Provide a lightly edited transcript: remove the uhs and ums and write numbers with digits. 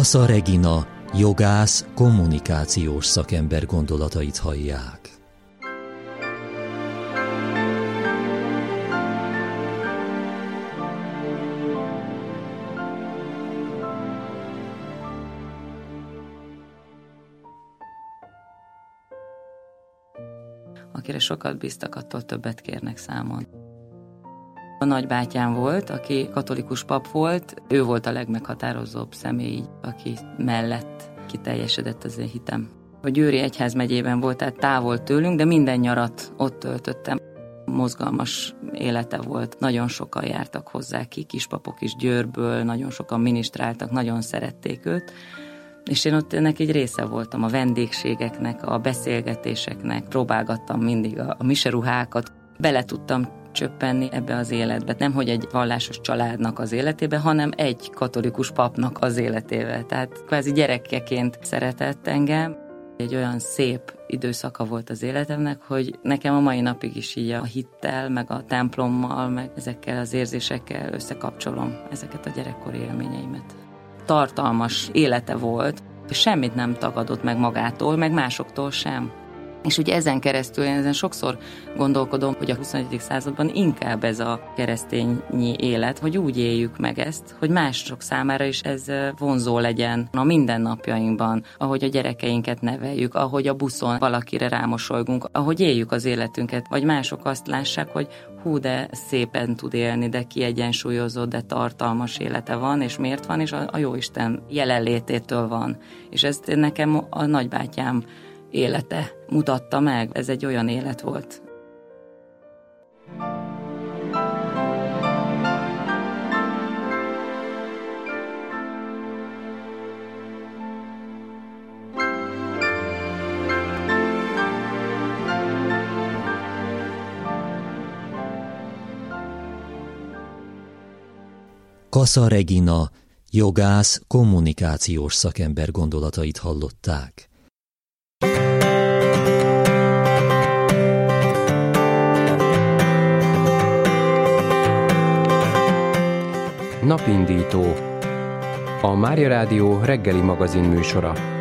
Kassa Regina, jogász, kommunikációs szakember gondolatait hallják. Akire sokat bíztak, attól többet kérnek számon. A nagybátyám volt, aki katolikus pap volt, ő volt a legmeghatározóbb személy, aki mellett kiteljesedett az én hitem. A Győri egyházmegyében volt, tehát távol tőlünk, de minden nyarat ott töltöttem. Mozgalmas élete volt, nagyon sokan jártak hozzá ki, kispapok is Győrből, nagyon sokan minisztráltak, nagyon szerették őt. És én ott ennek egy része voltam, a vendégségeknek, a beszélgetéseknek, próbálgattam mindig a miseruhákat. Bele tudtam csöppenni ebbe az életbe. Nem, hogy egy vallásos családnak az életébe, hanem egy katolikus papnak az életébe. Tehát kvázi gyerekeként szeretett engem. Egy olyan szép időszaka volt az életemnek, hogy nekem a mai napig is így a hittel, meg a templommal, meg ezekkel az érzésekkel összekapcsolom ezeket a gyerekkori élményeimet. Tartalmas élete volt, és semmit nem tagadott meg magától, meg másoktól sem. És ugye ezen keresztül én ezen sokszor gondolkodom, hogy a 21. században inkább ez a keresztényi élet, hogy úgy éljük meg ezt, hogy mások számára is ez vonzó legyen a mindennapjainkban, ahogy a gyerekeinket neveljük, ahogy a buszon valakire rámosolygunk, ahogy éljük az életünket, vagy mások azt lássák, hogy hú, de szépen tud élni, de kiegyensúlyozott, de tartalmas élete van, és miért van, és a Jóisten jelenlététől van. És ezt nekem a nagybátyám élete mutatta meg. Ez egy olyan élet volt. Kassa Regina, jogász, kommunikációs szakember gondolatait hallották. Napindító. A Mária Rádió reggeli magazin műsora.